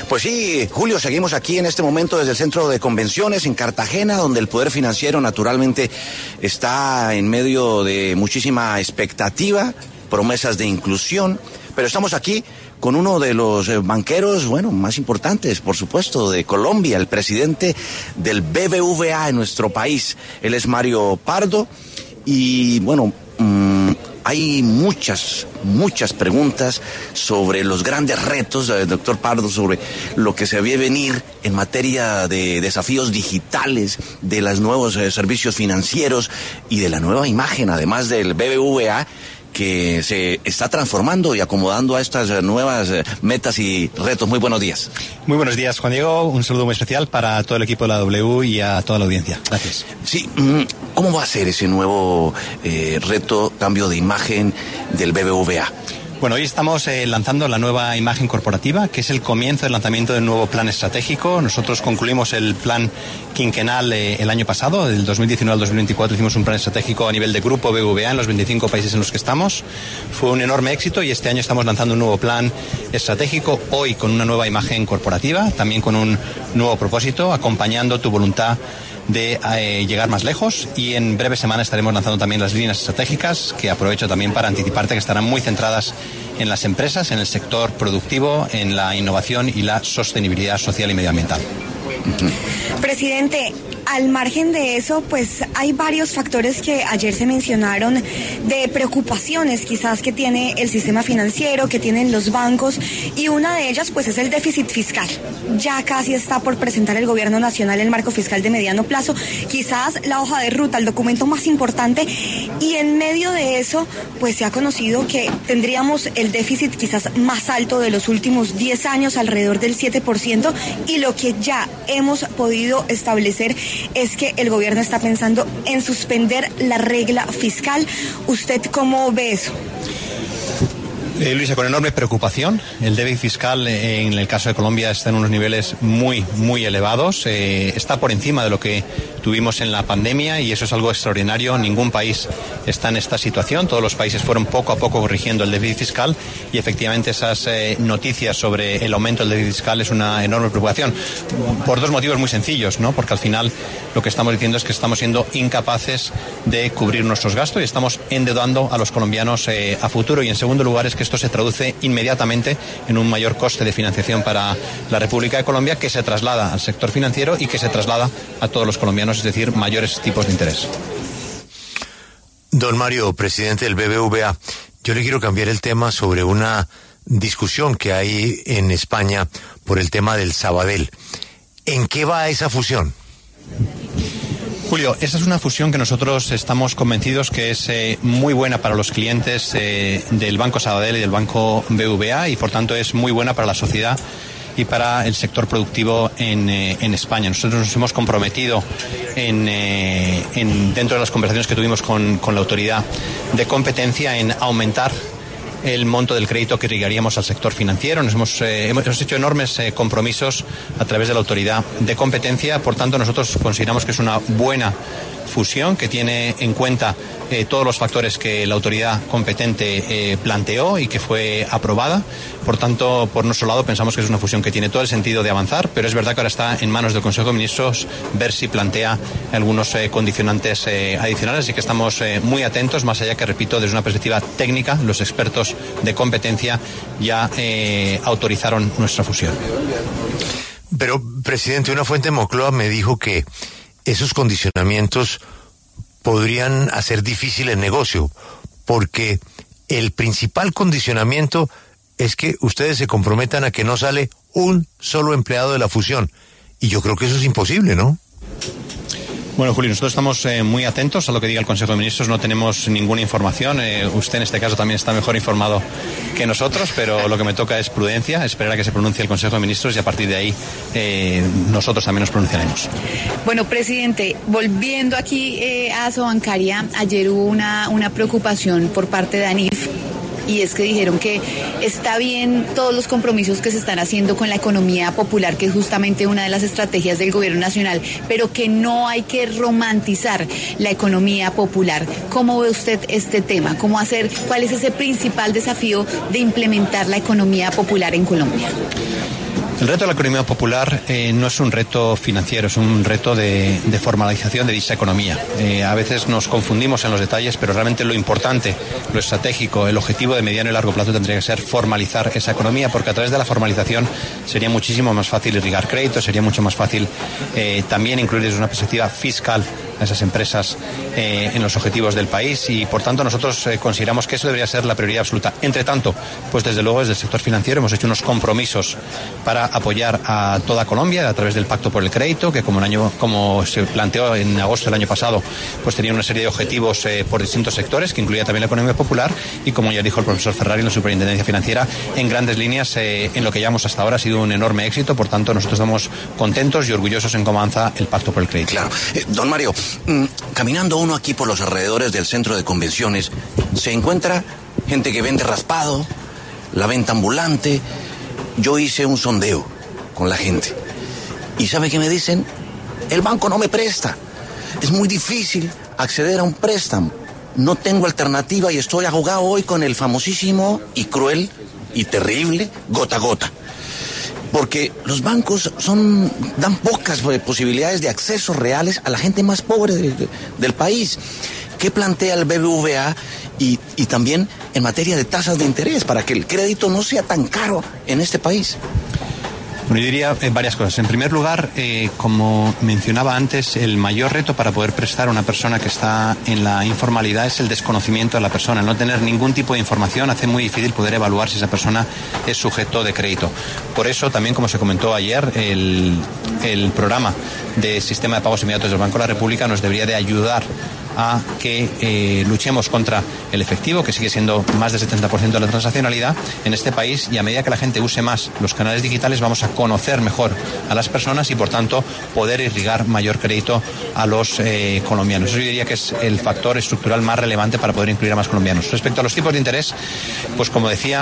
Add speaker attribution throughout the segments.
Speaker 1: Pues sí, Julio, seguimos aquí en este momento desde el Centro de Convenciones en Cartagena, donde el poder financiero naturalmente está en medio de muchísima expectativa, promesas de inclusión, pero estamos aquí con uno de los banqueros, más importantes, por supuesto, de Colombia, el presidente del BBVA en nuestro país. Él es Mario Pardo y, hay muchas preguntas sobre los grandes retos, doctor Pardo, sobre lo que se ve venir en materia de desafíos digitales, de los nuevos servicios financieros y de la nueva imagen, además del BBVA, que se está transformando y acomodando a estas nuevas metas y retos. Muy buenos días.
Speaker 2: Muy buenos días, Juan Diego. Un saludo muy especial para todo el equipo de la W y a toda la audiencia. Gracias.
Speaker 1: Sí, ¿cómo va a ser ese nuevo reto, cambio de imagen del BBVA?
Speaker 2: Bueno, hoy estamos lanzando la nueva imagen corporativa, que es el comienzo del lanzamiento del nuevo plan estratégico. Nosotros concluimos el plan quinquenal el año pasado, del 2019 al 2024 hicimos un plan estratégico a nivel de grupo BBVA en los 25 países en los que estamos. Fue un enorme éxito y este año estamos lanzando un nuevo plan estratégico, hoy con una nueva imagen corporativa, también con un nuevo propósito, acompañando tu voluntad de llegar más lejos, y en breve semana estaremos lanzando también las líneas estratégicas, que aprovecho también para anticiparte que estarán muy centradas en las empresas, en el sector productivo, en la innovación y la sostenibilidad social y medioambiental.
Speaker 3: Presidente, al margen de eso, pues hay varios factores que ayer se mencionaron de preocupaciones quizás que tiene el sistema financiero, que tienen los bancos, y una de ellas pues es el déficit fiscal. Ya casi está por presentar el gobierno nacional el marco fiscal de mediano plazo, quizás la hoja de ruta, el documento más importante, y en medio de eso pues se ha conocido que tendríamos el déficit quizás más alto de los últimos 10 años, alrededor del 7%, y lo que ya hemos podido establecer es que el gobierno está pensando en suspender la regla fiscal. ¿Usted cómo ve eso?
Speaker 2: Luisa, con enorme preocupación. El déficit fiscal en el caso de Colombia está en unos niveles muy elevados. Está por encima de lo que tuvimos en la pandemia y eso es algo extraordinario. Ningún país está en esta situación. Todos los países fueron poco a poco corrigiendo el déficit fiscal y efectivamente esas noticias sobre el aumento del déficit fiscal es una enorme preocupación. Por dos motivos muy sencillos, ¿no? Porque al final lo que estamos diciendo es que estamos siendo incapaces de cubrir nuestros gastos y estamos endeudando a los colombianos a futuro. Y en segundo lugar es que esto se traduce inmediatamente en un mayor coste de financiación para la República de Colombia, que se traslada al sector financiero y que se traslada a todos los colombianos, es decir, mayores tipos de interés.
Speaker 4: Don Mario, presidente del BBVA, yo le quiero cambiar el tema sobre una discusión que hay en España por el tema del Sabadell. ¿En qué va esa fusión?
Speaker 2: Julio, esta es una fusión que nosotros estamos convencidos que es muy buena para los clientes del Banco Sabadell y del Banco BBVA y por tanto es muy buena para la sociedad y para el sector productivo en España. Nosotros nos hemos comprometido dentro de las conversaciones que tuvimos con la autoridad de competencia en aumentar el monto del crédito que irrigaríamos al sector financiero. Hemos hecho enormes compromisos a través de la autoridad de competencia. Por tanto, nosotros consideramos que es una buena fusión que tiene en cuenta todos los factores que la autoridad competente planteó y que fue aprobada. Por tanto, por nuestro lado pensamos que es una fusión que tiene todo el sentido de avanzar, pero es verdad que ahora está en manos del Consejo de Ministros ver si plantea algunos condicionantes adicionales y que estamos muy atentos, más allá que, repito, desde una perspectiva técnica, los expertos de competencia ya autorizaron nuestra fusión.
Speaker 4: Pero, presidente, una fuente en Moncloa me dijo que esos condicionamientos podrían hacer difícil el negocio, porque el principal condicionamiento es que ustedes se comprometan a que no sale un solo empleado de la fusión. Y yo creo que eso es imposible, ¿no?
Speaker 2: Bueno, Julio, nosotros estamos muy atentos a lo que diga el Consejo de Ministros, no tenemos ninguna información. Usted en este caso también está mejor informado que nosotros, pero lo que me toca es prudencia, esperar a que se pronuncie el Consejo de Ministros y a partir de ahí nosotros también nos pronunciaremos.
Speaker 5: Bueno, presidente, volviendo aquí a Asobancaria, ayer hubo una preocupación por parte de ANIF. Y es que dijeron que está bien todos los compromisos que se están haciendo con la economía popular, que es justamente una de las estrategias del gobierno nacional, pero que no hay que romantizar la economía popular. ¿Cómo ve usted este tema? ¿Cuál es ese principal desafío de implementar la economía popular en Colombia?
Speaker 2: El reto de la economía popular no es un reto financiero, es un reto de formalización de dicha economía. A veces nos confundimos en los detalles, pero realmente lo importante, lo estratégico, el objetivo de mediano y largo plazo tendría que ser formalizar esa economía, porque a través de la formalización sería muchísimo más fácil irrigar créditos, sería mucho más fácil también incluir desde una perspectiva fiscal a esas empresas en los objetivos del país, y por tanto nosotros consideramos que eso debería ser la prioridad absoluta. Entre tanto, pues desde luego desde el sector financiero hemos hecho unos compromisos para apoyar a toda Colombia a través del Pacto por el Crédito, que como se planteó en agosto del año pasado, pues tenía una serie de objetivos por distintos sectores, que incluía también la economía popular, y como ya dijo el profesor Ferrari en la Superintendencia Financiera, en grandes líneas en lo que llevamos hasta ahora ha sido un enorme éxito. Por tanto, nosotros estamos contentos y orgullosos en cómo avanza el Pacto por el Crédito.
Speaker 1: Claro. Don Mario, caminando uno aquí por los alrededores del centro de convenciones, se encuentra gente que vende raspado, la venta ambulante. Yo hice un sondeo con la gente y ¿sabe qué me dicen? El banco no me presta, es muy difícil acceder a un préstamo, no tengo alternativa y estoy ahogado hoy con el famosísimo y cruel y terrible gota a gota. Porque los bancos dan pocas posibilidades de acceso reales a la gente más pobre del país. ¿Qué plantea el BBVA y también en materia de tasas de interés para que el crédito no sea tan caro en este país?
Speaker 2: Bueno, yo diría varias cosas. En primer lugar, como mencionaba antes, el mayor reto para poder prestar a una persona que está en la informalidad es el desconocimiento de la persona. El no tener ningún tipo de información hace muy difícil poder evaluar si esa persona es sujeto de crédito. Por eso, también como se comentó ayer, el programa de sistema de pagos inmediatos del Banco de la República nos debería de ayudar a que luchemos contra el efectivo, que sigue siendo más del 70% de la transaccionalidad en este país, y a medida que la gente use más los canales digitales vamos a conocer mejor a las personas y por tanto poder irrigar mayor crédito a los colombianos. Eso yo diría que es el factor estructural más relevante para poder incluir a más colombianos. Respecto a los tipos de interés, pues como decía,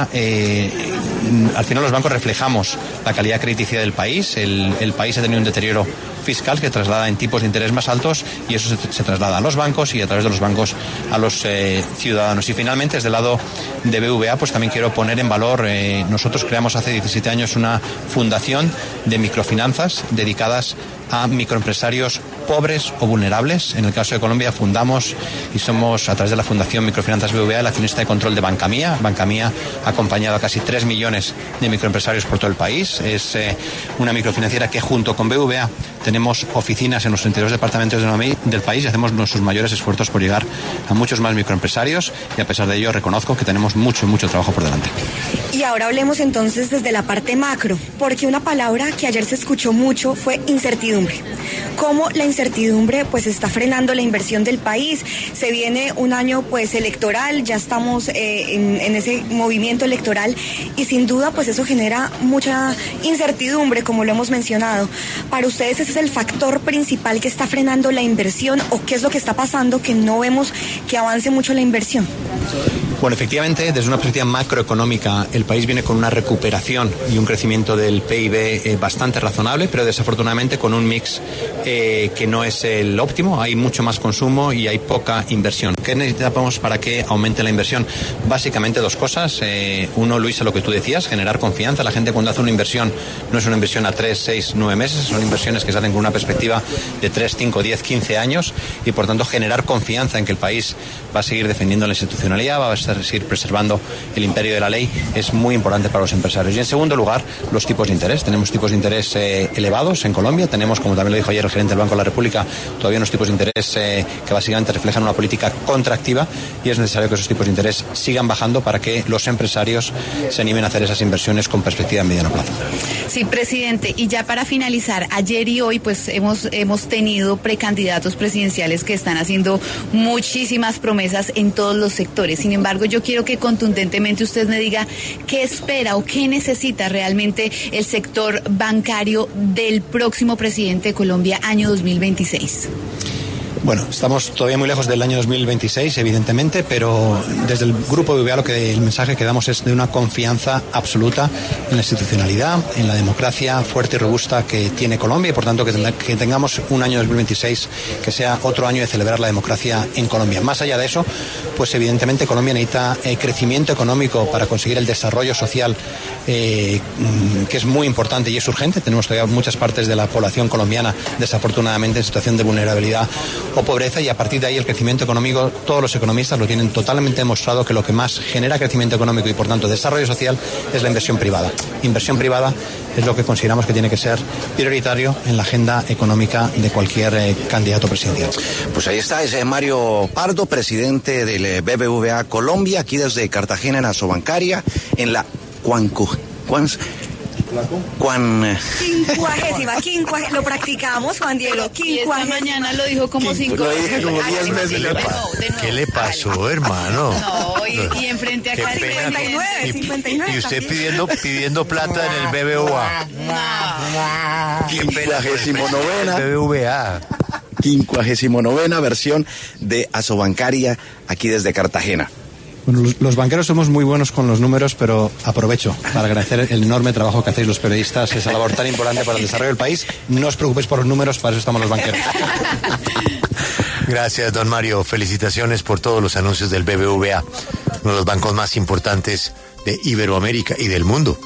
Speaker 2: al final los bancos reflejamos la calidad crediticia del país. El país ha tenido un deterioro fiscal que traslada en tipos de interés más altos y eso se traslada a los bancos y a través de los bancos a los ciudadanos. Y finalmente, desde el lado de BBVA, pues también quiero poner en valor, nosotros creamos hace 17 años una fundación de microfinanzas dedicadas a microempresarios pobres o vulnerables. En el caso de Colombia fundamos y somos, a través de la Fundación Microfinanzas BBVA, el accionista de control de Bancamía. Bancamía ha acompañado a casi 3 millones de microempresarios por todo el país. Es una microfinanciera que junto con BBVA tenemos oficinas en los 32 departamentos del país y hacemos nuestros mayores esfuerzos por llegar a muchos más microempresarios, y a pesar de ello reconozco que tenemos mucho trabajo por delante.
Speaker 3: Y ahora hablemos entonces desde la parte macro, porque una palabra que ayer se escuchó mucho fue incertidumbre. Cómo la incertidumbre pues está frenando la inversión del país. Se viene un año pues electoral, ya estamos en ese movimiento electoral y sin duda pues eso genera mucha incertidumbre, como lo hemos mencionado. Para ustedes, ¿ese es el factor principal que está frenando la inversión o qué es lo que está pasando que no vemos que avance mucho la inversión?
Speaker 2: Bueno, efectivamente, desde una perspectiva macroeconómica, el país viene con una recuperación y un crecimiento del PIB bastante razonable, pero desafortunadamente con un mix que no es el óptimo. Hay mucho más consumo y hay poca inversión. ¿Qué necesitamos para que aumente la inversión? Básicamente dos cosas. Uno, Luisa, lo que tú decías, generar confianza. La gente cuando hace una inversión no es una inversión a 3, 6, 9 meses, son inversiones que se hacen con una perspectiva de 3, 5, 10, 15 años y por tanto generar confianza en que el país va a seguir defendiendo la institucionalidad, va a seguir preservando el imperio de la ley, es muy importante para los empresarios. Y en segundo lugar, los tipos de interés. Tenemos tipos de interés elevados en Colombia, tenemos, como también lo dijo ayer el gerente del Banco de la República, todavía unos tipos de interés que básicamente reflejan una política contractiva y es necesario que esos tipos de interés sigan bajando para que los empresarios se animen a hacer esas inversiones con perspectiva a mediano plazo.
Speaker 5: Sí, presidente, y ya para finalizar, ayer y hoy pues hemos tenido precandidatos presidenciales que están haciendo muchísimas promesas en todos los sectores. Sin embargo, yo quiero que contundentemente usted me diga qué espera o qué necesita realmente el sector bancario del próximo presidente de Colombia, año 2026.
Speaker 2: Bueno, estamos todavía muy lejos del año 2026, evidentemente, pero desde el Grupo BBVA el mensaje que damos es de una confianza absoluta en la institucionalidad, en la democracia fuerte y robusta que tiene Colombia y, por tanto, que tengamos un año 2026 que sea otro año de celebrar la democracia en Colombia. Más allá de eso, pues evidentemente Colombia necesita crecimiento económico para conseguir el desarrollo social, que es muy importante y es urgente. Tenemos todavía muchas partes de la población colombiana, desafortunadamente, en situación de vulnerabilidad o pobreza, y a partir de ahí el crecimiento económico, todos los economistas lo tienen totalmente demostrado, que lo que más genera crecimiento económico y, por tanto, desarrollo social es la inversión privada. Inversión privada es lo que consideramos que tiene que ser prioritario en la agenda económica de cualquier candidato presidencial.
Speaker 1: Pues ahí está, es Mario Pardo, presidente del BBVA Colombia, aquí desde Cartagena, en Asobancaria, en la
Speaker 3: quincuagésima, lo practicamos, Juan Diego,
Speaker 5: y esta mañana lo dijo como 5 veces.
Speaker 1: Lo dije como 10 veces.
Speaker 4: ¿Qué le pasó, hermano?
Speaker 5: No, y enfrente acá
Speaker 3: 59.
Speaker 4: Y usted pidiendo plata en el BBVA. Qué pena.
Speaker 1: 59ª. 59ª versión de Asobancaria, aquí desde Cartagena.
Speaker 2: Bueno, los banqueros somos muy buenos con los números, pero aprovecho para agradecer el enorme trabajo que hacéis los periodistas, esa labor tan importante para el desarrollo del país. No os preocupéis por los números, para eso estamos los banqueros.
Speaker 4: Gracias, don Mario. Felicitaciones por todos los anuncios del BBVA, uno de los bancos más importantes de Iberoamérica y del mundo.